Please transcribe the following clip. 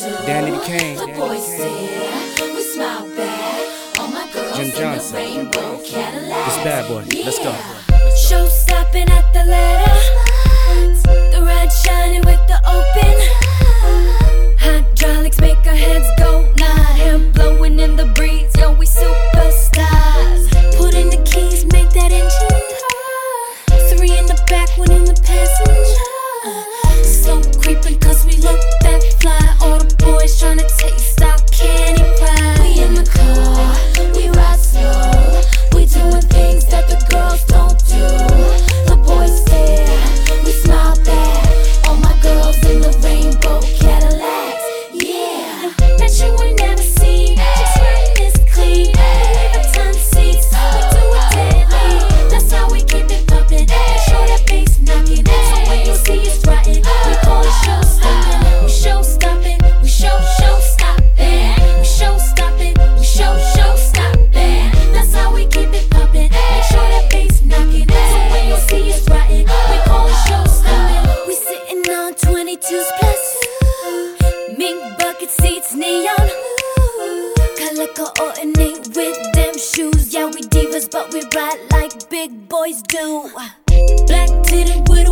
Danny the Kane, The boys stare, we smile back. All my girls Jim in Johnson. the rainbow Cadillac. This bad boy. Let's go. Show stopping at the ladder. The red shining with the open. Hydraulics make our heads go nod. Hair blowing in the breeze, yo, we superstars. Put in the keys, make that engine. 3 in the back, 1 in the passenger. Slow creeping cause we look that fly. All the boys tryna taste our candy pie. We in the car, we ride slow. We doing things that the girls don't do. The boys stare, we smile back. All my girls in the rainbow Cadillacs. Yeah, Bet you ain't never seen chicks riding this clean. Louis Vuitton seats, we do it deadly. That's how we keep it poppin'. Make sure that bass knockin'. So when you see us riding, we call it show stoppin'. We show stoppin', we show stoppin'. We show stoppin', we show stoppin'. That's how we keep it poppin'. Make sure that bass knockin'. So when you see us riding, we call it show stoppin'. We sittin' on 22s plus. Mink bucket seats, neon. Color coordinate with them shoes. Yeah, we divas, but we ride like big boys do. Black titted with